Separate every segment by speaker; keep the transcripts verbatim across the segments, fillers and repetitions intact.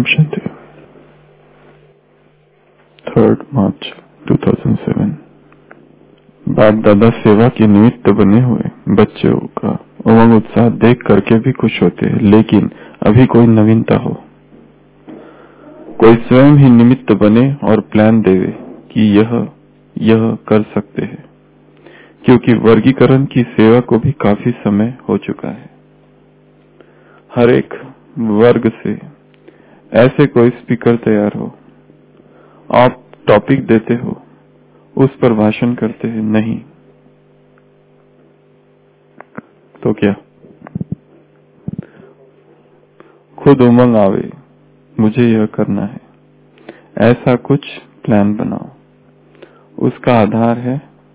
Speaker 1: Om Shanti. Third March दो हज़ार सात। बाप दादा सेवा के निमित्त बने हुए बच्चों का उमंग उत्साह देख करके भी खुश होते हैं, लेकिन अभी कोई नवीनता हो। कोई स्वयं ही निमित्त बने और प्लान देवे कि यह यह कर सकते हैं, क्योंकि वर्गीकरण की सेवा को भी काफी समय हो चुका है। हर एक वर्ग से ऐसे कोई स्पीकर तैयार हो, आप टॉपिक देते हो, उस पर भाषण करते हैं, नहीं तो क्या खुद उमंग आवे मुझे यह करना है, ऐसा कुछ प्लान बनाओ। उसका आधार है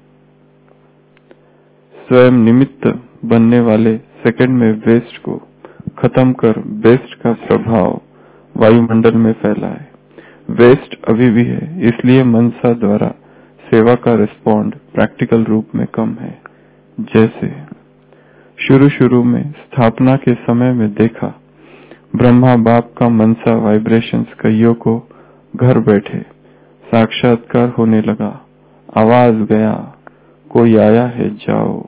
Speaker 1: स्वयं निमित्त बनने वाले सेकंड में वेस्ट को खत्म कर बेस्ट का प्रभाव वायुमंडल में फैला है। वेस्ट अभी भी है, इसलिए मनसा द्वारा सेवा का रिस्पॉन्ड प्रैक्टिकल रूप में कम है। जैसे शुरू शुरू में स्थापना के समय में देखा, ब्रह्मा बाप का मनसा वाइब्रेशंस कईयों को घर बैठे साक्षात्कार होने लगा। आवाज गया, कोई आया है जाओ।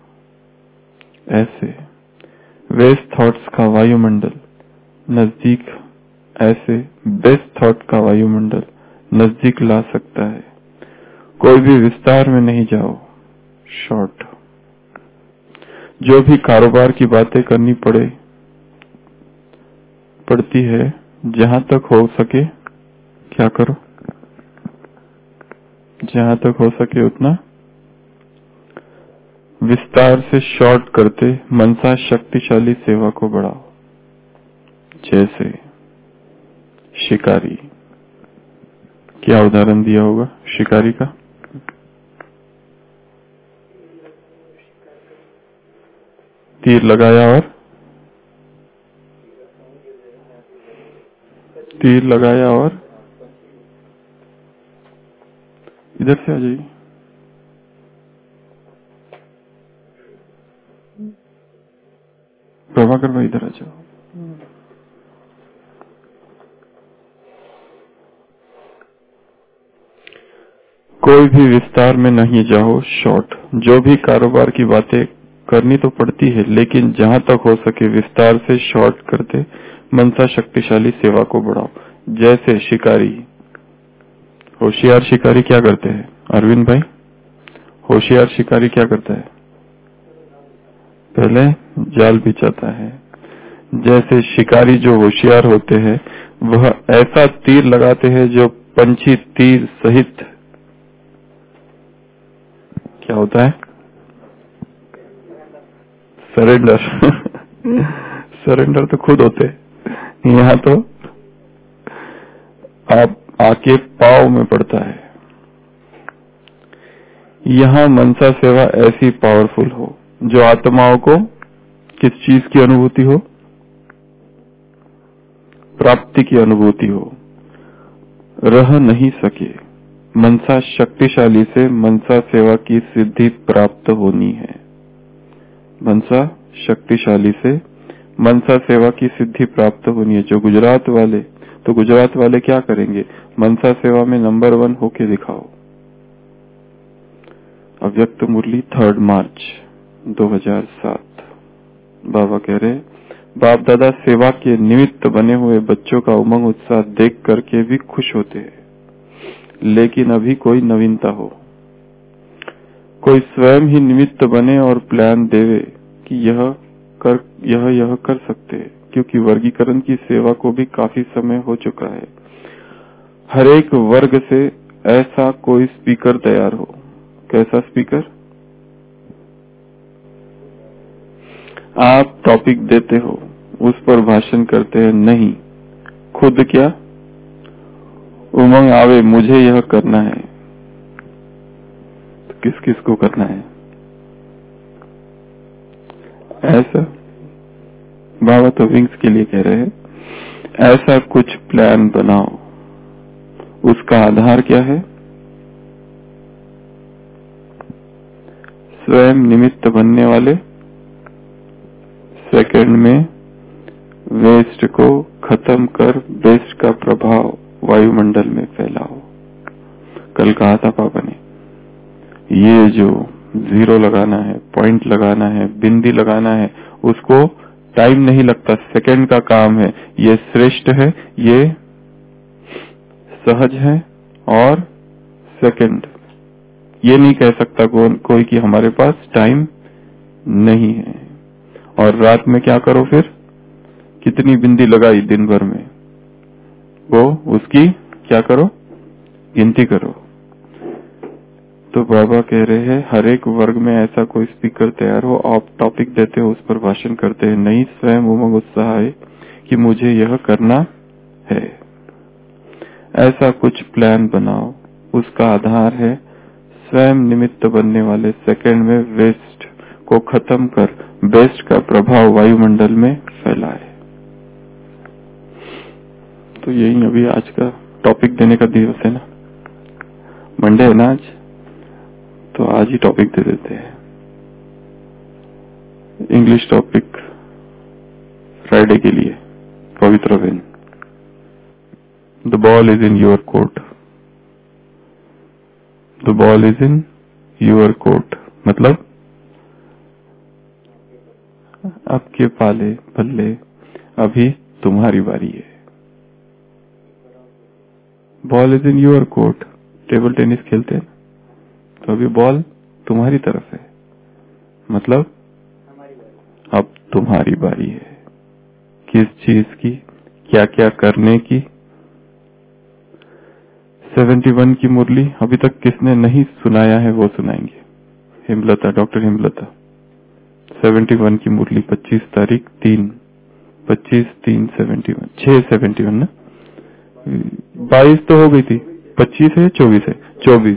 Speaker 1: ऐसे वेस्ट थॉट्स का वायुमंडल नजदीक, ऐसे बेस्ट थॉट का वायुमंडल नजदीक ला सकता है। कोई भी विस्तार में नहीं जाओ, शॉर्ट। जो भी कारोबार की बातें करनी पड़े पड़ती है, जहां तक हो सके क्या करो, जहां तक हो सके उतना विस्तार से शॉर्ट करते मनसा शक्तिशाली सेवा को बढ़ाओ। जैसे शिकारी, क्या उदाहरण दिया होगा शिकारी का? तीर लगाया और तीर लगाया और इधर से आ जाइए। प्रभाकर भाई इधर आ जाओ। कोई भी विस्तार में नहीं जाओ, शॉर्ट। जो भी कारोबार की बातें करनी तो पड़ती है, लेकिन जहां तक हो सके विस्तार से शॉर्ट करते मनसा शक्तिशाली सेवा को बढ़ाओ। जैसे शिकारी, होशियार शिकारी क्या करते हैं? अरविंद भाई, होशियार शिकारी क्या करता है? पहले जाल बिछाता है। जैसे शिकारी जो होशियार होते हैं, वह ऐसा तीर लगाते हैं जो पंछी तीर सहित क्या होता है? सरेंडर। सरेंडर तो खुद होते, यहाँ तो आप आके पाव में पड़ता है। यहाँ मनसा सेवा ऐसी पावरफुल हो जो आत्माओं को किस चीज की अनुभूति हो? प्राप्ति की अनुभूति हो। रह नहीं सके, मनसा शक्तिशाली से मनसा सेवा की सिद्धि प्राप्त होनी है। मनसा शक्तिशाली से मनसा सेवा की सिद्धि प्राप्त होनी है। जो गुजरात वाले, तो गुजरात वाले क्या करेंगे? मनसा सेवा में नंबर वन होके दिखाओ। अव्यक्त मुरली थर्ड मार्च दो हज़ार सात। बाबा कह रहे, बाप दादा सेवा के निमित्त बने हुए बच्चों का उमंग उत्साह देख करके भी खुश होते हैं, लेकिन अभी कोई नवीनता हो। कोई स्वयं ही निमित्त बने और प्लान देवे कि यह कर यह यह कर सकते हैं, क्योंकि वर्गीकरण की सेवा को भी काफी समय हो चुका है। हर एक वर्ग से ऐसा कोई स्पीकर तैयार हो। कैसा स्पीकर? आप टॉपिक देते हो, उस पर भाषण करते हैं, नहीं खुद क्या उमंग आवे मुझे यह करना है। तो किस किस को करना है? ऐसा बाबा तो विंग्स के लिए कह रहे हैं, ऐसा कुछ प्लान बनाओ। उसका आधार क्या है? स्वयं निमित्त बनने वाले सेकंड में वेस्ट को खत्म कर बेस्ट का प्रभाव वायुमंडल में फैलाओ। कल कहा था पापा ने, ये जो जीरो लगाना है, पॉइंट लगाना है, बिंदी लगाना है, उसको टाइम नहीं लगता, सेकंड का काम है। ये श्रेष्ठ है, ये सहज है और सेकंड। ये नहीं कह सकता को, कोई कि हमारे पास टाइम नहीं है। और रात में क्या करो फिर, कितनी बिंदी लगाई दिन भर में, वो उसकी क्या करो, गिनती करो। तो बाबा कह रहे हैं हर एक वर्ग में ऐसा कोई स्पीकर तैयार हो, आप टॉपिक देते हो, उस पर भाषण करते हैं, नहीं स्वयं उमंग उत्साह है कि मुझे यह करना है। ऐसा कुछ प्लान बनाओ, उसका आधार है स्वयं निमित्त बनने वाले सेकंड में वेस्ट को खत्म कर बेस्ट का प्रभाव वायुमंडल में फैलाए। तो यही अभी आज का टॉपिक देने का दिवस है ना, मंडे है ना आज, तो आज ही टॉपिक दे देते हैं। इंग्लिश टॉपिक फ्राइडे के लिए, पवित्र वेन। The ball is in your court. The ball is in your court मतलब आपके पाले पल्ले, अभी तुम्हारी बारी है। Ball is in your court, table tennis खेलते हैं तो अभी बॉल तुम्हारी तरफ है, मतलब अब तुम्हारी बारी है। किस चीज की, क्या क्या करने की। इकहत्तर की मुरली अभी तक किसने नहीं सुनाया है वो सुनाएंगे। हिमलता, डॉक्टर हिमलता। इकहत्तर की मुरली पच्चीस तारीख तीन, पच्चीस तीन सेवेंटी वन, छह सेवेंटी वन ना, बाईस तो हो गई थी, पच्चीस है, चौबीस है, चौबीस।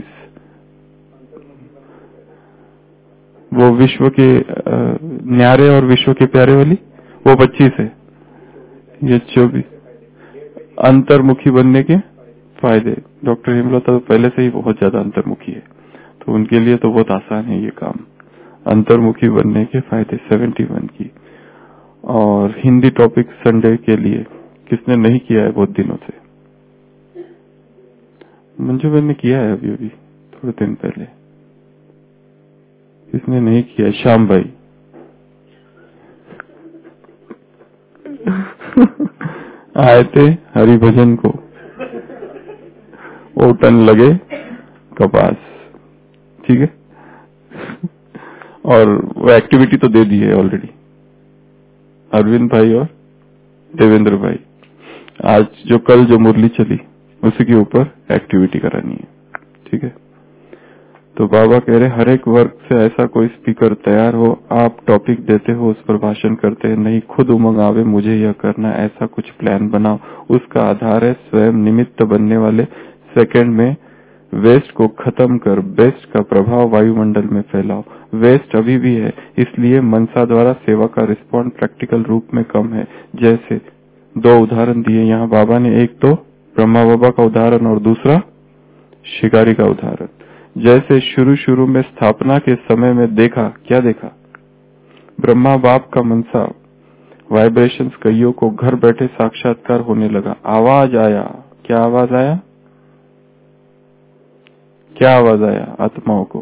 Speaker 1: वो विश्व के न्यारे और विश्व के प्यारे वाली, वो पच्चीस है, ये चौबीस। अंतर्मुखी बनने के फायदे। डॉक्टर हिमलता तो पहले से ही बहुत ज्यादा अंतर्मुखी है, तो उनके लिए तो बहुत आसान है ये काम। अंतर्मुखी बनने के फायदे इकहत्तर की। और हिंदी टॉपिक संडे के लिए किसने नहीं किया है बहुत दिनों से? मंजू बहन ने किया है अभी अभी थोड़े दिन पहले। किसने नहीं किया? श्याम भाई। आए थे हरिभजन को, ओटन लगे कपास, ठीक है। और वो एक्टिविटी तो दे दी है ऑलरेडी, अरविंद भाई और देवेंद्र भाई। आज जो कल जो मुरली चली उसी के ऊपर एक्टिविटी करानी है, ठीक है। तो बाबा कह रहे हर एक वर्ग से ऐसा कोई स्पीकर तैयार हो, आप टॉपिक देते हो, उस पर भाषण करते हैं, नहीं खुद उमंग आवे मुझे यह करना, ऐसा कुछ प्लान बनाओ। उसका आधार है स्वयं निमित्त बनने वाले सेकंड में वेस्ट को खत्म कर बेस्ट का प्रभाव वायुमंडल में फैलाओ। वेस्ट अभी भी है, इसलिए मनसा द्वारा सेवा का रिस्पॉन्ड प्रैक्टिकल रूप में कम है। जैसे दो उदाहरण दिए यहाँ बाबा ने, एक तो ब्रह्मा बाबा का उदाहरण और दूसरा शिकारी का उदाहरण। जैसे शुरू शुरू में स्थापना के समय में देखा, क्या देखा? ब्रह्मा बाप का मनसा वाइब्रेशंस कईयों को घर बैठे साक्षात्कार होने लगा। आवाज आया, क्या आवाज आया? क्या आवाज आया? आत्माओं को,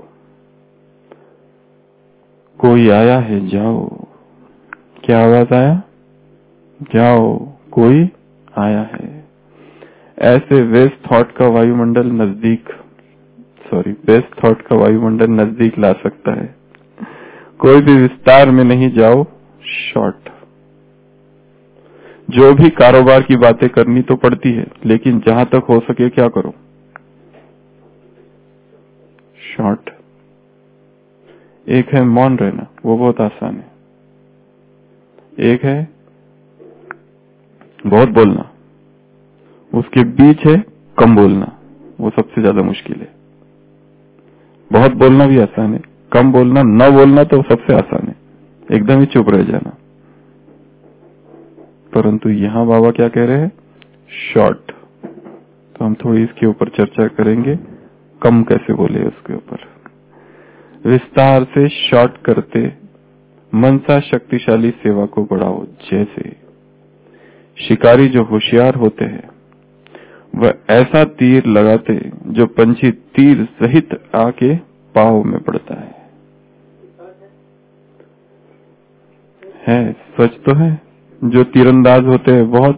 Speaker 1: कोई आया है जाओ। क्या आवाज आया? जाओ, कोई आया है। ऐसे वेस्ट थॉट का वायुमंडल नजदीक सॉरी बेस्ट थॉट का वायुमंडल नजदीक ला सकता है। कोई भी विस्तार में नहीं जाओ, शॉर्ट। जो भी कारोबार की बातें करनी तो पड़ती है, लेकिन जहां तक हो सके क्या करो? शॉर्ट। एक है मौन रहना, वो बहुत आसान है। एक है बहुत बोलना, उसके बीच है कम बोलना, वो सबसे ज्यादा मुश्किल है। बहुत बोलना भी आसान है, कम बोलना, न बोलना तो सबसे आसान है, एकदम ही चुप रह जाना। परंतु यहाँ बाबा क्या कह रहे हैं? शॉर्ट। तो हम थोड़ी इसके ऊपर चर्चा करेंगे, कम कैसे बोले उसके ऊपर। विस्तार से शॉर्ट करते मनसा शक्तिशाली सेवा को बढ़ाओ। जैसे शिकारी जो होशियार होते हैं वह ऐसा तीर लगाते जो पंछी तीर सहित आके पाँव में पड़ता है। है सच तो है। जो तीरंदाज होते हैं बहुत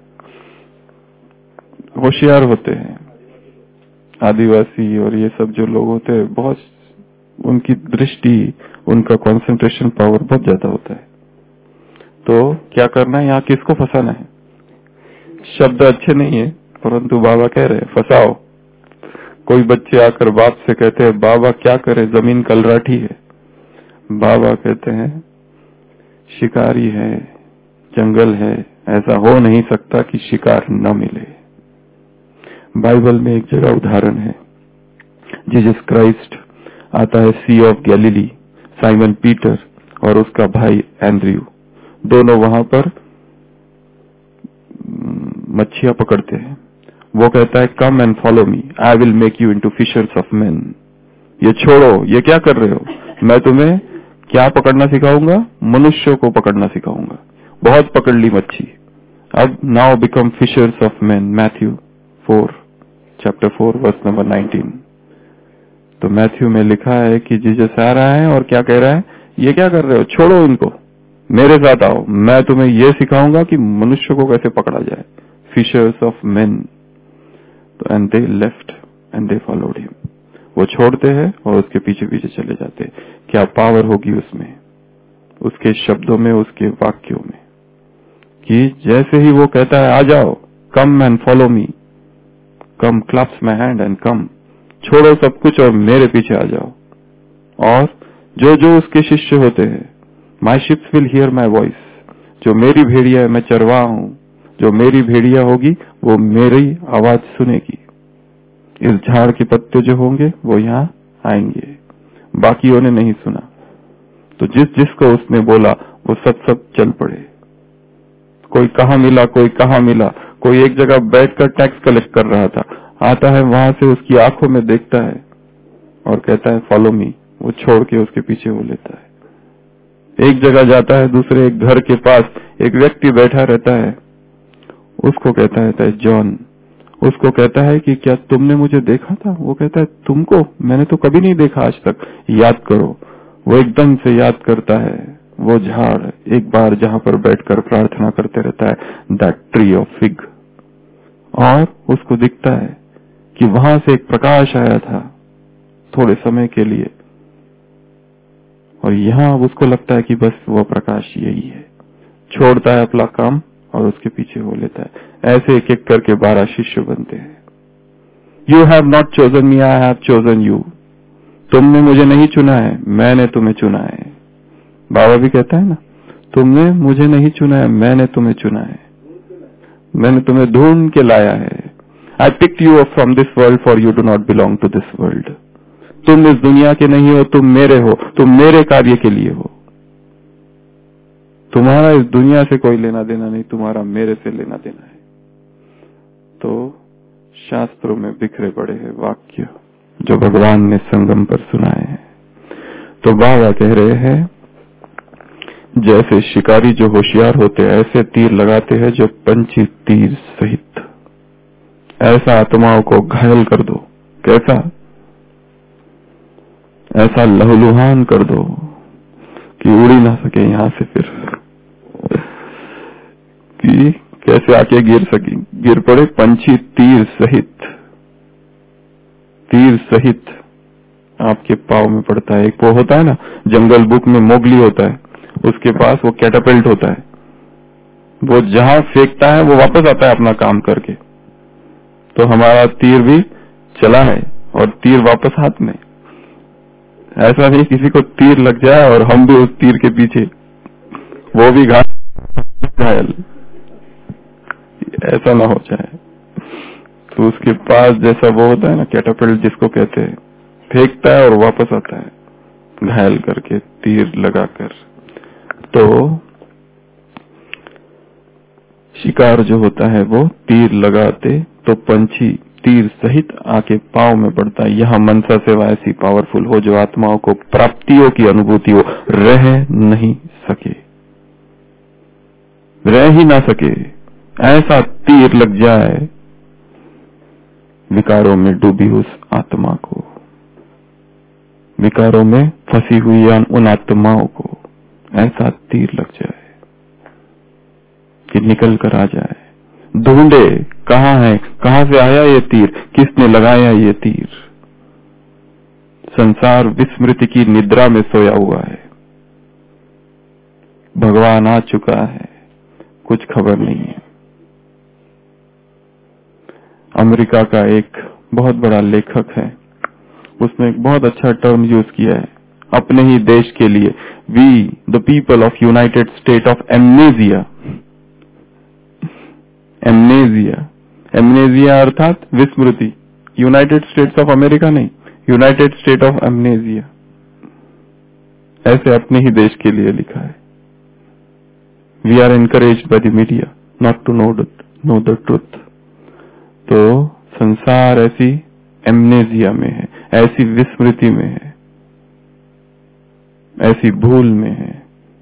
Speaker 1: होशियार होते हैं, आदिवासी और ये सब जो लोग होते हैं बहुत, उनकी दृष्टि, उनका कंसंट्रेशन पावर बहुत ज्यादा होता है। तो क्या करना है, यहाँ किसको फंसाना है? शब्द अच्छे नहीं है परंतु बाबा कह रहे हैं फंसाओ। कोई बच्चे आकर बाप से कहते हैं बाबा क्या करे, जमीन कलराठी है। बाबा कहते हैं शिकारी है, जंगल है, ऐसा हो नहीं सकता कि शिकार न मिले। बाइबल में एक जगह उदाहरण है, जीसस क्राइस्ट आता है sea of Galilee, Simon Peter और उसका भाई एंड्रयू, दोनों वहां पर मच्छियां पकड़ते हैं। वो कहता है come and follow me, I will make you into fishers of men. ये छोड़ो, ये क्या कर रहे हो, मैं तुम्हें क्या पकड़ना सिखाऊंगा, मनुष्यों को पकड़ना सिखाऊंगा। बहुत पकड़ ली मच्छी, अब now become fishers of men. Matthew four chapter four verse number nineteen. तो मैथ्यू में लिखा है कि जीसस आ रहा है और क्या कह रहा है, ये क्या कर रहे हो, छोड़ो इनको, मेरे साथ आओ, मैं तुम्हें ये सिखाऊंगा कि मनुष्य को कैसे पकड़ा जाए। Fishers of men. तो and they left and they followed him. वो छोड़ते हैं और उसके पीछे पीछे चले जाते हैं। क्या पावर होगी उसमें, उसके शब्दों में, उसके वाक्यों में, कि जैसे ही वो कहता है आ जाओ, come and follow me, come, claps my hand and come, छोड़ो सब कुछ और मेरे पीछे आ जाओ। और जो जो उसके शिष्य होते हैं, my ships will hear my voice, जो मेरी भेड़िया है, मैं चरवाहा हूं, जो मेरी भेड़िया होगी वो मेरी आवाज सुनेगी। इस झाड़ के पत्ते जो होंगे वो यहाँ आएंगे, बाकियों ने नहीं सुना। तो जिस जिसको उसने बोला वो सब सब चल पड़े। कोई कहाँ मिला, कोई कहाँ मिला, कोई एक जगह बैठकर टैक्स कलेक्ट कर रहा था, आता है वहां से उसकी आंखों में देखता है और कहता है फॉलो मी, वो छोड़ के उसके पीछे वो लेता है। एक जगह जाता है, दूसरे एक घर के पास एक व्यक्ति बैठा रहता है, उसको कहता है जॉन, उसको कहता है कि क्या तुमने मुझे देखा था? वो कहता है तुमको मैंने तो कभी नहीं देखा आज तक, याद करो। वो एकदम से याद करता है वो झाड़, एक बार जहां पर बैठकर प्रार्थना करते रहता है, दैट ट्री ऑफ फिग। और उसको दिखता है कि वहां से एक प्रकाश आया था थोड़े समय के लिए, और यहाँ उसको लगता है कि बस वो प्रकाश यही है। छोड़ता है अपना काम और उसके पीछे हो लेता है। ऐसे एक एक करके बारह शिष्य बनते हैं। You have not chosen me, I have chosen you. तुमने मुझे नहीं चुना है, मैंने तुम्हें चुना है। बाबा भी कहता है ना, तुमने मुझे नहीं चुना है, मैंने तुम्हें चुना है, मैंने तुम्हें ढूंढ के लाया है। I picked you up from this world for you do not belong to this world. तुम इस दुनिया के नहीं हो, तुम मेरे हो, तुम मेरे कार्य के लिए हो। तुम्हारा इस दुनिया से कोई लेना देना नहीं, तुम्हारा मेरे से लेना देना है। तो शास्त्रों में बिखरे पड़े हैं वाक्य जो भगवान ने संगम पर सुनाए हैं। तो बाबा कह रहे हैं जैसे शिकारी जो होशियार होते हैं ऐसे तीर लगाते हैं जो पंछी तीर सहित। ऐसा आत्माओं को घायल कर दो, कैसा, ऐसा लहूलुहान कर दो कि उड़ ही ना सके यहां से, फिर कि कैसे आके गिर सके, गिर पड़े पंछी तीर सहित। तीर सहित आपके पाव में पड़ता है। एक वो होता है ना जंगल बुक में मोगली होता है, उसके पास वो कैटापल्ट होता है, वो जहां फेंकता है वो वापस आता है अपना काम करके। तो हमारा तीर भी चला है और तीर वापस हाथ में। ऐसा नहीं किसी को तीर लग जाए और हम भी उस तीर के पीछे, वो भी घायल, ऐसा ना हो जाए। तो उसके पास जैसा वो होता है ना कैटापल्ट जिसको कहते हैं, फेंकता है और वापस आता है घायल करके, तीर लगाकर। तो शिकार जो होता है वो तीर लगाते तो पंछी तीर सहित आके पांव में पड़ता है। यह मनसा सेवा ऐसी पावरफुल हो जो आत्माओं को प्राप्तियों की अनुभूति हो, रह नहीं सके, रह ही ना सके। ऐसा तीर लग जाए विकारों में डूबी उस आत्मा को, विकारों में फंसी हुई उन आत्माओं को ऐसा तीर लग जाए कि निकल कर आ जाए। ढूंढे कहाँ है, कहाँ से आया ये तीर, किसने लगाया ये तीर। संसार विस्मृति की निद्रा में सोया हुआ है, भगवान आ चुका है, कुछ खबर नहीं है। अमेरिका का एक बहुत बड़ा लेखक है, उसने एक बहुत अच्छा टर्म यूज किया है अपने ही देश के लिए, we the people of United State of amnesia. Amnesia, amnesia अर्थात विस्मृति। यूनाइटेड स्टेट्स ऑफ अमेरिका नहीं, यूनाइटेड स्टेट ऑफ एमनेजिया, ऐसे अपने ही देश के लिए लिखा है। We are encouraged by the media not to know know the truth. तो संसार ऐसी एमनेजिया में है, ऐसी विस्मृति में है, ऐसी भूल में है।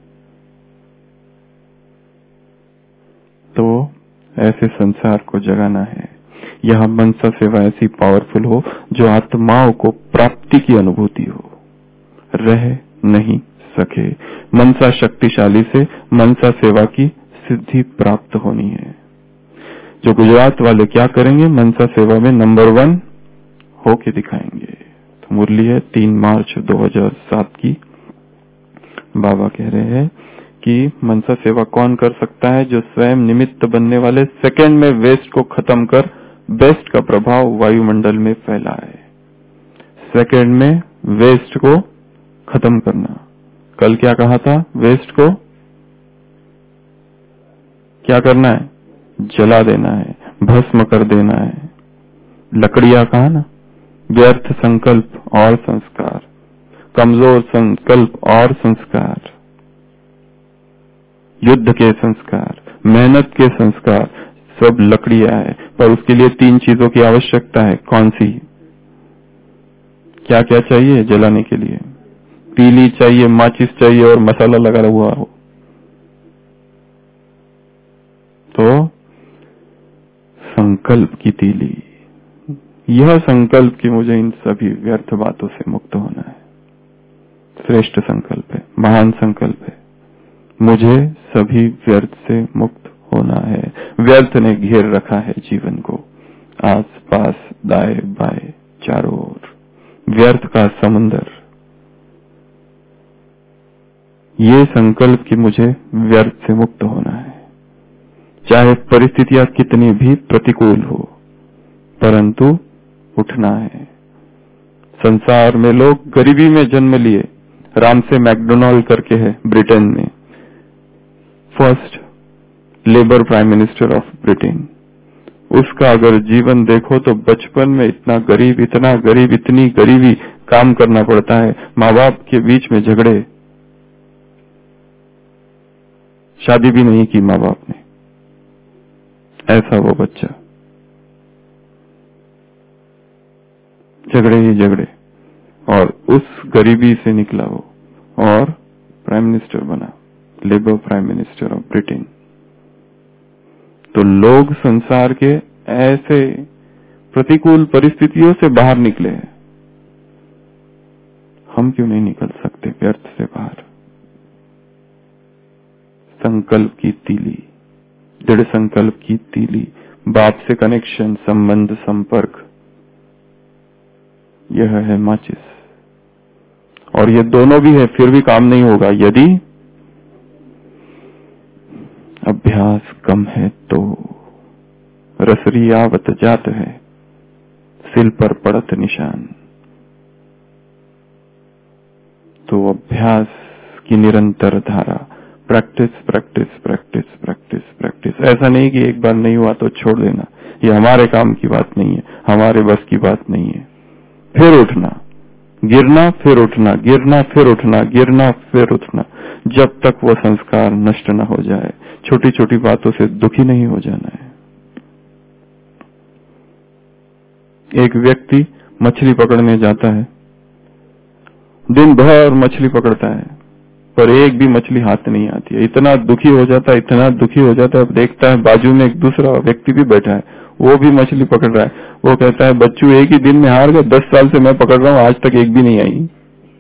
Speaker 1: तो ऐसे संसार को जगाना है। यह मनसा सेवा ऐसी पावरफुल हो जो आत्माओं को प्राप्ति की अनुभूति हो, रह नहीं सके। मनसा शक्तिशाली से मनसा सेवा की सिद्धि प्राप्त होनी है। जो गुजरात वाले क्या करेंगे, मनसा सेवा में नंबर वन होके दिखाएंगे। तो मुरली है तीन मार्च दो हज़ार सात की। बाबा कह रहे हैं कि मनसा सेवा कौन कर सकता है, जो स्वयं निमित्त बनने वाले सेकंड में वेस्ट को खत्म कर बेस्ट का प्रभाव वायुमंडल में फैलाए। सेकंड में वेस्ट को खत्म करना। कल क्या कहा था, वेस्ट को क्या करना है, जला देना है, भस्म कर देना है। लकड़ियां कहा ना, व्यर्थ संकल्प और संस्कार, कमजोर संकल्प और संस्कार, युद्ध के संस्कार, मेहनत के संस्कार, सब लकड़ियां है। पर उसके लिए तीन चीजों की आवश्यकता है। कौन सी, क्या क्या चाहिए जलाने के लिए? तीली चाहिए, माचिस चाहिए और मसाला लगा हुआ हो। तो संकल्प की तीली, यह संकल्प कि मुझे इन सभी व्यर्थ बातों से मुक्त होना है, श्रेष्ठ संकल्प है, महान संकल्प है। मुझे सभी व्यर्थ से मुक्त होना है। व्यर्थ ने घेर रखा है जीवन को, आस पास दाएं बाएं चारों ओर व्यर्थ का समुंदर। ये संकल्प कि मुझे व्यर्थ से मुक्त होना है, चाहे परिस्थितियां कितनी भी प्रतिकूल हो, परंतु उठना है। संसार में लोग गरीबी में जन्म लिए। राम से मैकडोनाल्ड करके है ब्रिटेन में, first Labour prime minister of Britain. उसका अगर जीवन देखो तो बचपन में इतना गरीब, इतना गरीब, इतनी गरीबी, काम करना पड़ता है, माँ बाप के बीच में झगड़े, शादी भी नहीं की माँ बाप ने, ऐसा वो बच्चा, झगड़े ही झगड़े, और उस गरीबी से निकला वो और प्राइम मिनिस्टर बना, labour prime minister of Britain. तो लोग संसार के ऐसे प्रतिकूल परिस्थितियों से बाहर निकले हैं, हम क्यों नहीं निकल सकते व्यर्थ से बाहर? संकल्प की तीली, दृढ़ संकल्प की तीली, बाप से कनेक्शन, संबंध, संपर्क, यह है माचिस। और ये दोनों भी है, फिर भी काम नहीं होगा यदि अभ्यास कम है। तो रसरी आवत जात है, सिल पर पड़त निशान। तो अभ्यास की निरंतर धारा, practice practice practice practice practice. ऐसा नहीं कि एक बार नहीं हुआ तो छोड़ देना, ये हमारे काम की बात नहीं है, हमारे बस की बात नहीं है। फिर उठना, गिरना फिर उठना, गिरना फिर उठना, गिरना फिर उठना, जब तक वो संस्कार नष्ट न हो जाए। छोटी छोटी बातों से दुखी नहीं हो जाना है। एक व्यक्ति मछली पकड़ने जाता है, दिन भर मछली पकड़ता है, पर एक भी मछली हाथ नहीं आती है। इतना दुखी हो जाता है, इतना दुखी हो जाता है। अब देखता है बाजू में एक दूसरा व्यक्ति भी बैठा है, वो भी मछली पकड़ रहा है। वो कहता है बच्चू एक ही दिन में हार गए, दस साल से मैं पकड़ रहा हूं, आज तक एक भी नहीं आई।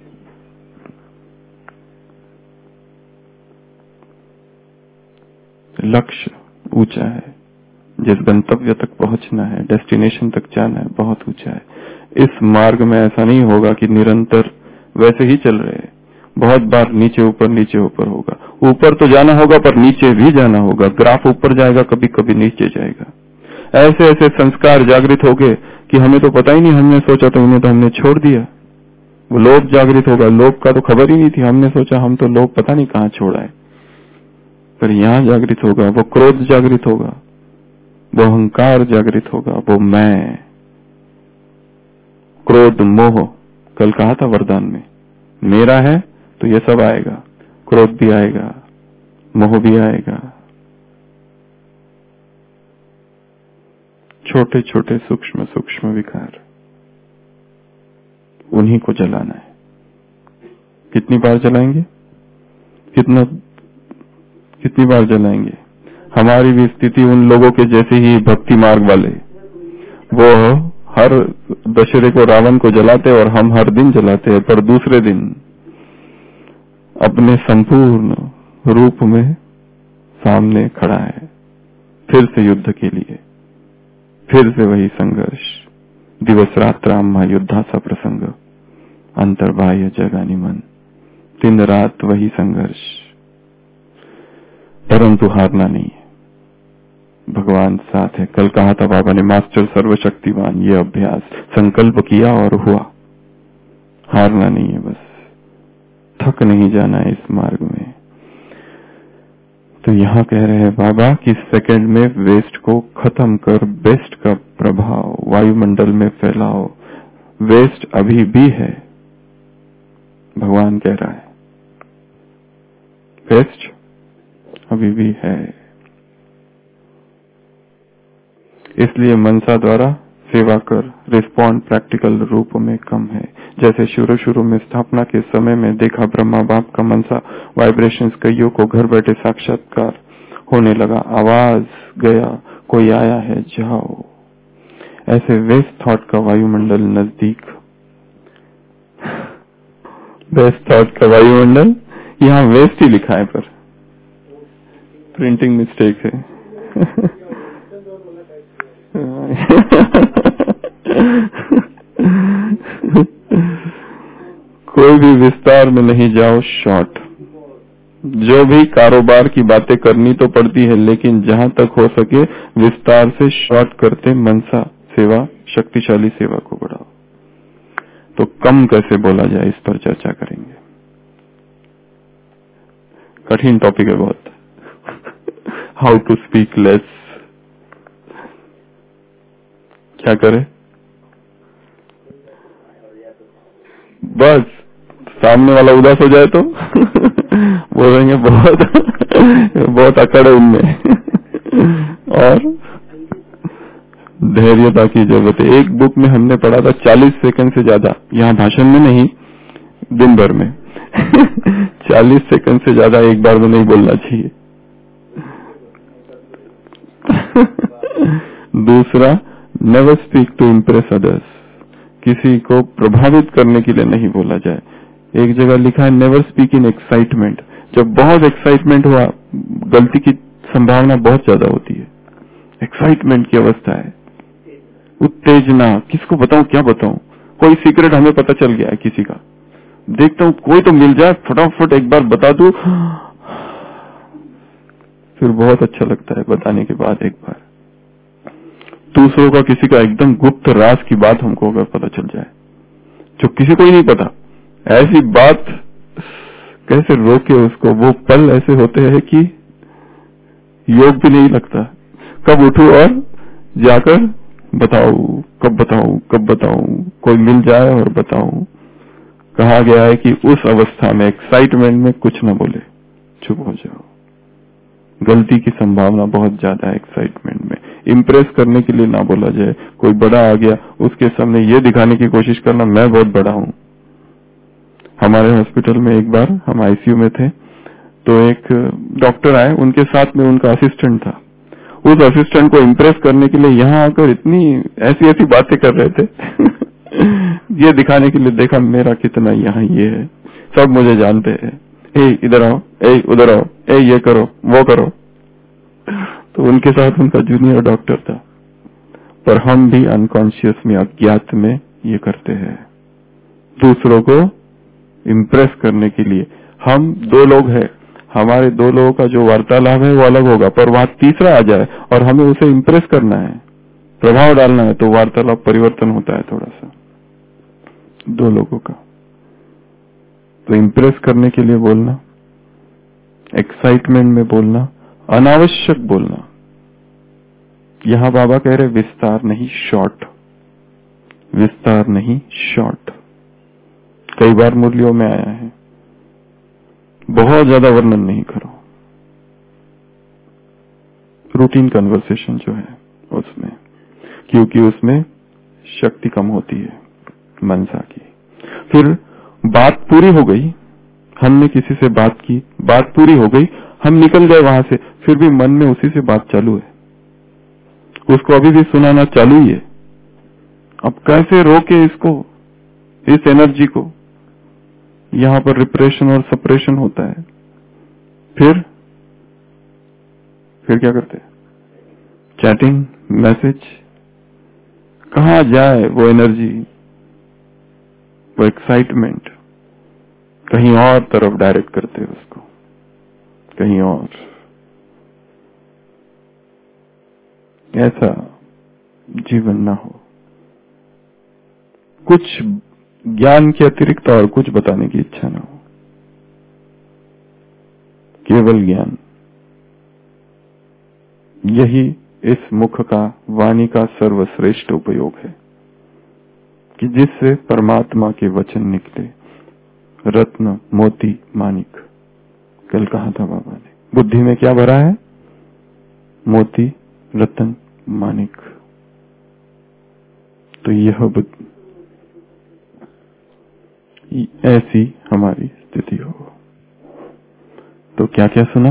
Speaker 1: लक्ष्य ऊंचा है, जिस गंतव्य तक पहुंचना है, डेस्टिनेशन तक जाना है, बहुत ऊंचा है। इस मार्ग में ऐसा नहीं होगा कि निरंतर वैसे ही चल रहे हैं। बहुत बार नीचे ऊपर नीचे ऊपर होगा। ऊपर तो जाना होगा पर नीचे भी जाना होगा। ग्राफ ऊपर जाएगा, कभी कभी नीचे जाएगा। ऐसे ऐसे संस्कार जागृत हो गए कि हमें तो पता ही नहीं, हमने सोचा तो उन्हें तो हमने छोड़ दिया। वो लोभ जागृत होगा, लोभ का तो खबर ही नहीं थी, हमने सोचा हम तो लोभ पता नहीं कहाँ छोड़ा है। पर यहाँ जागृत होगा, वो क्रोध जागृत होगा, वो अहंकार जागृत होगा, वो मैं, क्रोध मोह। कल कहा था वरदान में, मेरा है तो ये सब आएगा, क्रोध भी आएगा, मोह भी आएगा। छोटे छोटे सूक्ष्म सूक्ष्म विकार, उन्हीं को जलाना है। कितनी बार जलाएंगे, कितना कितनी बार जलाएंगे? हमारी भी स्थिति उन लोगों के जैसे ही, भक्ति मार्ग वाले। वो हर दशहरे को रावण को जलाते और हम हर दिन जलाते हैं, पर दूसरे दिन अपने संपूर्ण रूप में सामने खड़ा है, फिर से युद्ध के लिए, फिर से वही संघर्ष। दिवस रात राम महायुद्धा सा प्रसंग, अंतर्बाह्य जगानी मन, दिन रात वही संघर्ष। परंतु हारना नहीं है, भगवान साथ है। कल कहा था बाबा ने, मास्टर सर्वशक्तिमान, ये अभ्यास संकल्प किया और हुआ। हारना नहीं है, बस थक नहीं जाना है इस मार्ग में। तो यहाँ कह रहे हैं बाबा कि सेकंड में वेस्ट को खत्म कर बेस्ट का प्रभाव वायुमंडल में फैलाओ। वेस्ट अभी भी है, भगवान कह रहा है, वेस्ट अभी भी है। इसलिए मनसा द्वारा सेवा कर रिस्पॉन्ड प्रैक्टिकल रूप में कम है। जैसे शुरू शुरू में स्थापना के समय में देखा, ब्रह्मा बाप का मनसा वाइब्रेशंस कईयों को घर बैठे साक्षात्कार होने लगा। आवाज गया, कोई आया है, जाओ। ऐसे वेस्ट थॉट का वायुमंडल नजदीक, वेस्ट थॉट का वायुमंडल, यहाँ वेस्ट ही लिखा है पर प्रिंटिंग मिस्टेक है। कोई भी विस्तार में नहीं जाओ, शॉर्ट। जो भी कारोबार की बातें करनी तो पड़ती है, लेकिन जहां तक हो सके विस्तार से शॉर्ट करते मनसा सेवा, शक्तिशाली सेवा को बढ़ाओ। तो कम कैसे बोला जाए, इस पर चर्चा करेंगे। कठिन टॉपिक है बहुत। How to speak less. क्या करें? बस सामने वाला उदास हो जाए तो बोलेंगे बहुत बहुत अकड़ है उनमें। और धैर्यता की जरूरत है। एक बुक में हमने पढ़ा था चालीस सेकंड से ज्यादा, यहाँ भाषण में नहीं, दिन भर में चालीस सेकंड से ज्यादा एक बार में नहीं बोलना चाहिए। दूसरा, never speak to impress others. किसी को प्रभावित करने के लिए नहीं बोला जाए। एक जगह लिखा है नेवर स्पीक इन एक्साइटमेंट। जब बहुत एक्साइटमेंट हुआ, गलती की संभावना बहुत ज्यादा होती है। एक्साइटमेंट की अवस्था है, उत्तेजना, किसको बताऊं क्या बताऊं। कोई सीक्रेट हमें पता चल गया है किसी का, देखता हूं कोई तो मिल जाए, फटाफट एक बार बता दूं, फिर बहुत अच्छा लगता है बताने के बाद। एक बार दूसरों का, किसी का एकदम गुप्त राज की बात हमको अगर पता चल जाए, जो किसी को ही नहीं पता, ऐसी बात कैसे रोके उसको। वो पल ऐसे होते हैं कि योग भी नहीं लगता। कब उठूं और जाकर बताऊं, कब बताऊं, कब बताऊं, कोई मिल जाए और बताऊं। कहा गया है कि उस अवस्था में, एक्साइटमेंट में कुछ न बोले, चुप हो जाओ। गलती की संभावना बहुत ज्यादा है एक्साइटमेंट में। इम्प्रेस करने के लिए ना बोला जाए। कोई बड़ा आ गया, उसके सामने ये दिखाने की कोशिश करना मैं बहुत बड़ा हूं, हमारे हॉस्पिटल में एक बार हम आईसीयू में थे, तो एक डॉक्टर आए, उनके साथ में उनका असिस्टेंट था। उस असिस्टेंट को इम्प्रेस करने के लिए यहाँ आकर इतनी ऐसी ऐसी बातें कर रहे थे ये दिखाने के लिए, देखा मेरा कितना यहाँ ये है, सब मुझे जानते हैं, ए इधर आओ, ए उधर आओ, ए ये करो वो करो। तो उनके साथ उनका जूनियर डॉक्टर था, पर हम भी अनकॉन्शियस में, अज्ञात में ये करते हैं दूसरों को इम्प्रेस करने के लिए। हम दो लोग हैं, हमारे दो लोगों का जो वार्तालाप है वो अलग होगा, पर वहां तीसरा आ जाए और हमें उसे इम्प्रेस करना है, प्रभाव डालना है, तो वार्तालाप परिवर्तन होता है थोड़ा सा दो लोगों का। तो इम्प्रेस करने के लिए बोलना, एक्साइटमेंट में बोलना, अनावश्यक बोलना। यहां बाबा कह रहे विस्तार नहीं शॉर्ट, विस्तार नहीं शॉर्ट। कई बार मुरलियों में आया है, बहुत ज्यादा वर्णन नहीं करो। रूटीन कन्वर्सेशन जो है उसमें, क्योंकि उसमें शक्ति कम होती है मनसा की। फिर बात पूरी हो गई, हमने किसी से बात की, बात पूरी हो गई, हम निकल गए वहां से, फिर भी मन में उसी से बात चालू है, उसको अभी भी सुनाना चालू ही है। अब कैसे रोके इसको, इस एनर्जी को? यहां पर रिप्रेशन और सप्रेशन होता है। फिर फिर क्या करते हैं? Chatting, message. कहां जाए वो एनर्जी, वो एक्साइटमेंट? कहीं और तरफ डायरेक्ट करते हैं उसको, कहीं और। ऐसा जीवन ना हो। कुछ ज्ञान के अतिरिक्त और कुछ बताने की इच्छा ना हो, केवल ज्ञान। यही इस मुख का, वाणी का सर्वश्रेष्ठ उपयोग है कि जिससे परमात्मा के वचन निकले, रत्न, मोती, माणिक। कल कहा था बाबा ने, बुद्धि में क्या भरा है? मोती, रत्न, माणिक। तो यह बुद्धि, ऐसी हमारी स्थिति हो। तो क्या क्या सुना?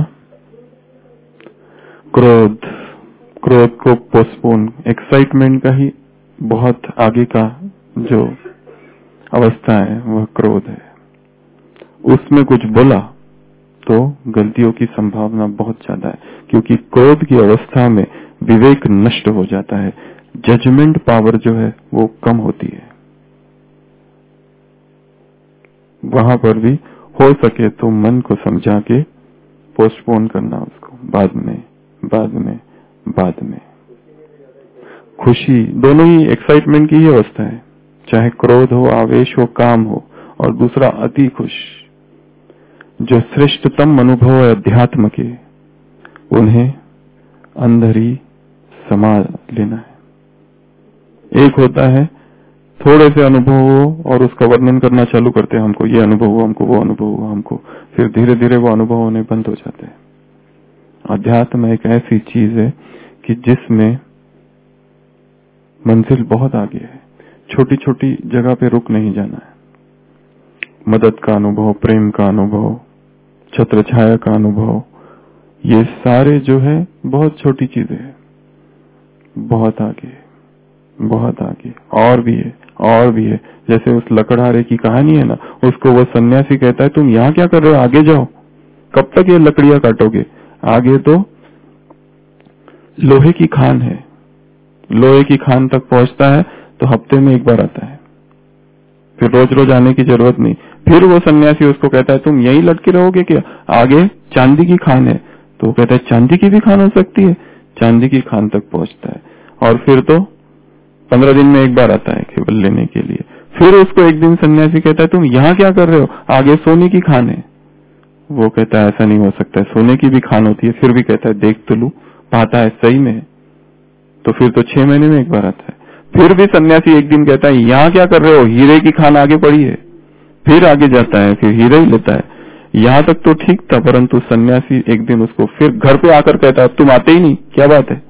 Speaker 1: क्रोध, क्रोध को पोस्टपोन, एक्साइटमेंट का ही बहुत आगे का जो अवस्था है वह क्रोध है। उसमें कुछ बोला तो गलतियों की संभावना बहुत ज्यादा है, क्योंकि क्रोध की अवस्था में विवेक नष्ट हो जाता है, जजमेंट पावर जो है वो कम होती है। वहां पर भी हो सके तो मन को समझा के पोस्टपोन करना उसको, बाद में बाद में बाद में। खुशी, दोनों ही एक्साइटमेंट की ही अवस्था है, चाहे क्रोध हो, आवेश हो, काम हो। और दूसरा अति खुश, जो श्रेष्ठतम अनुभव है अध्यात्म के, उन्हें अंदर ही समा लेना है। एक होता है थोड़े से अनुभव हो और उसका वर्णन करना चालू करते हैं, हमको ये अनुभव हुआ, हमको वो अनुभव हुआ, हमको, फिर धीरे धीरे वो अनुभव होने बंद हो जाते हैं। अध्यात्म एक ऐसी चीज है कि जिसमें मंजिल बहुत आगे है, छोटी छोटी जगह पे रुक नहीं जाना है। मदद का अनुभव, प्रेम का अनुभव, छत्र छाया का अनुभव, ये सारे जो है बहुत छोटी चीजें हैं, बहुत आगे, बहुत आगे। और भी है, और भी है। जैसे उस लकड़हारे की कहानी है ना, उसको वो सन्यासी कहता है तुम यहाँ क्या कर रहे हो, आगे जाओ, कब तक ये लकड़ियां काटोगे? आगे तो लोहे की खान है, लोहे की खान तक पहुंचता है तो हफ्ते में एक बार आता है, फिर रोज रोज आने की जरूरत नहीं। फिर वो सन्यासी उसको कहता है तुम यही लटके रहोगे क्या, आगे चांदी की खान है। तो वो कहता है चांदी की भी खान हो सकती है, चांदी की खान तक पहुंचता है। और फिर तो पंद्रह दिन में एक बार आता है केवल लेने के लिए। फिर उसको एक दिन सन्यासी कहता है तुम यहाँ क्या कर रहे हो, आगे सोने की खान है। वो कहता है ऐसा नहीं हो सकता है, सोने की भी खान होती है। फिर भी कहता है देख तो लू, पाता है सही में। तो फिर तो छह महीने में एक बार आता है। फिर भी सन्यासी एक दिन कहता है यहाँ क्या कर रहे हो, हीरे की खान आगे पड़ी है। फिर आगे जाता है, फिर हीरा ही लेता है। यहाँ तक तो ठीक था, परंतु सन्यासी एक दिन उसको फिर घर पे आकर कहता है तुम आते ही नहीं, क्या बात है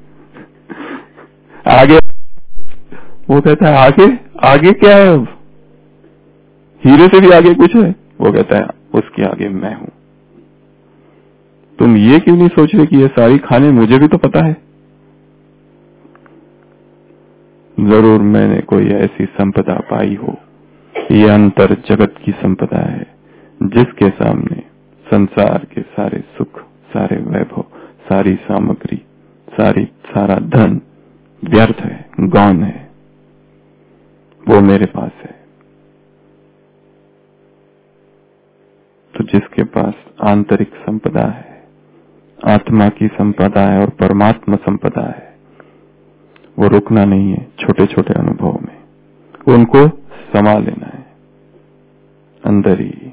Speaker 1: आगे? वो कहता है आगे, आगे क्या है, अब हीरे से भी आगे कुछ है? वो कहता है उसके आगे मैं हूं। तुम ये क्यों नहीं सोच रहे कि ये सारी खाने मुझे भी तो पता है। जरूर मैंने कोई ऐसी संपदा पाई हो, ये अंतर जगत की संपदा है, जिसके सामने संसार के सारे सुख, सारे वैभव, सारी सामग्री, सारी सारा धन व्यर्थ है, गौण है। वो मेरे पास है। तो जिसके पास आंतरिक संपदा है, आत्मा की संपदा है और परमात्मा संपदा है, वो रुकना नहीं है छोटे छोटे अनुभव में, उनको समा लेना है अंदर ही।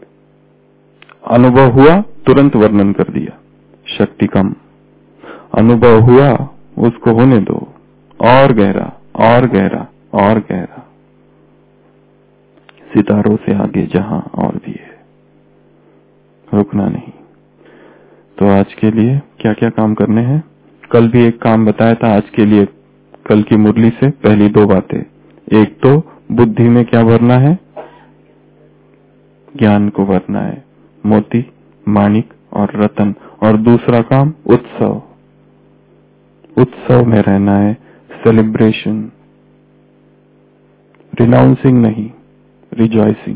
Speaker 1: अनुभव हुआ तुरंत वर्णन कर दिया, शक्ति कम। अनुभव हुआ उसको होने दो, और गहरा और गहरा और गहरा, सितारों से आगे जहां और भी है, रुकना नहीं। तो आज के लिए क्या क्या काम करने हैं? कल भी एक काम बताया था, आज के लिए कल की मुरली से पहली दो बातें। एक तो बुद्धि में क्या भरना है? ज्ञान को भरना है, मोती, माणिक और रतन। और दूसरा काम उत्सव, उत्सव में रहना है, सेलिब्रेशन, रिनाउंसिंग नहीं, रिजॉइसिंग,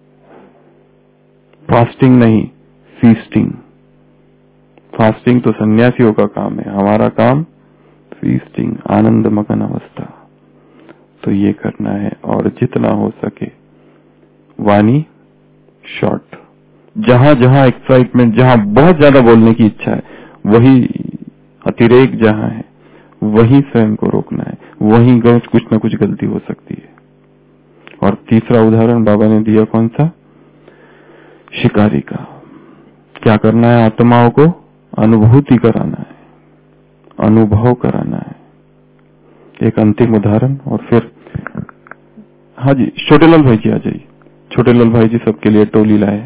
Speaker 1: फास्टिंग नहीं, फीस्टिंग। फास्टिंग तो सन्यासियों का काम है, हमारा काम फीस्टिंग, आनंद मगन अवस्था। तो ये करना है। और जितना हो सके वाणी शॉर्ट, जहां जहां एक्साइटमेंट, जहां बहुत ज्यादा बोलने की इच्छा है, वही अतिरेक जहां है, वही स्वयं को रोकना है, वही कुछ न कुछ गलती हो सकती है। और तीसरा उदाहरण बाबा ने दिया, कौन सा? शिकारी का। क्या करना है? आत्माओं को अनुभूति कराना है, अनुभव कराना है। एक अंतिम उदाहरण और फिर हाँ जी, छोटेलाल भाई जी आ जाइए। छोटेलाल भाई जी सबके लिए टोली लाए।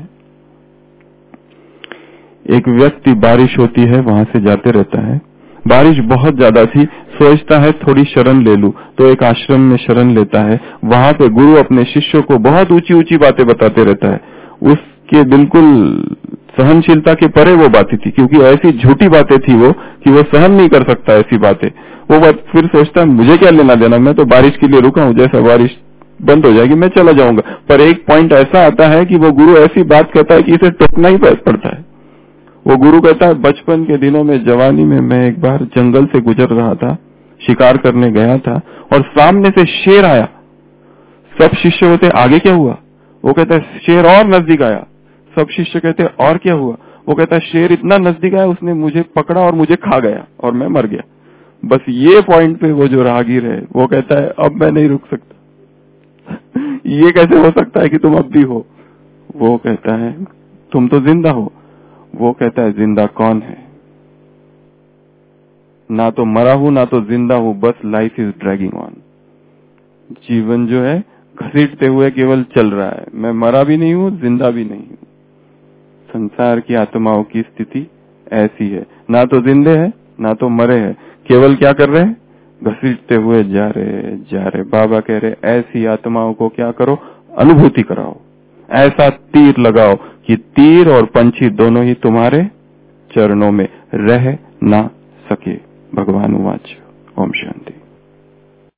Speaker 1: एक व्यक्ति, बारिश होती है, वहां से जाते रहता है। बारिश बहुत ज्यादा थी, सोचता है थोड़ी शरण ले लूं, तो एक आश्रम में शरण लेता है। वहां पे गुरु अपने शिष्यों को बहुत ऊंची ऊंची बातें बताते रहता है। उसके बिल्कुल सहनशीलता के परे वो बातें थी, क्योंकि ऐसी झूठी बातें थी वो कि वो सहन नहीं कर सकता ऐसी बातें। वो बात फिर सोचता है मुझे क्या लेना देना, मैं तो बारिश के लिए रुका हूं, जैसा बारिश बंद हो जाएगी मैं चला जाऊंगा। पर एक पॉइंट ऐसा आता है कि वो गुरु ऐसी बात कहता है कि इसे टोकना ही पड़ता है। वो गुरु कहता है, बचपन के दिनों में, जवानी में मैं एक बार जंगल से गुजर रहा था, शिकार करने गया था, और सामने से शेर आया। सब शिष्य होते आगे क्या हुआ? वो कहता है शेर और नजदीक आया। सब शिष्य कहते और क्या हुआ? वो कहता है शेर इतना नजदीक आया, उसने मुझे पकड़ा और मुझे खा गया और मैं मर गया। बस ये पॉइंट पे वो जो राहगीर है वो कहता है अब मैं नहीं रुक सकता। ये कैसे हो सकता है कि तुम अब भी हो? वो कहता है तुम तो जिंदा हो। वो कहता है जिंदा कौन है? ना तो मरा हूं ना तो जिंदा हूं, बस लाइफ इज ड्रैगिंग ऑन। जीवन जो है घसीटते हुए केवल चल रहा है। मैं मरा भी नहीं हूं, जिंदा भी नहीं हूं। संसार की आत्माओं की स्थिति ऐसी है, ना तो जिंदे है ना तो मरे हैं, केवल क्या कर रहे हैं? घसीटते हुए जा रहे जा रहे। बाबा कह रहे ऐसी आत्माओं को क्या करो? अनुभूति कराओ। ऐसा तीर लगाओ कि तीर और पंछी दोनों ही तुम्हारे चरणों में रह ना सके। भगवान उवाच। ओम शांति।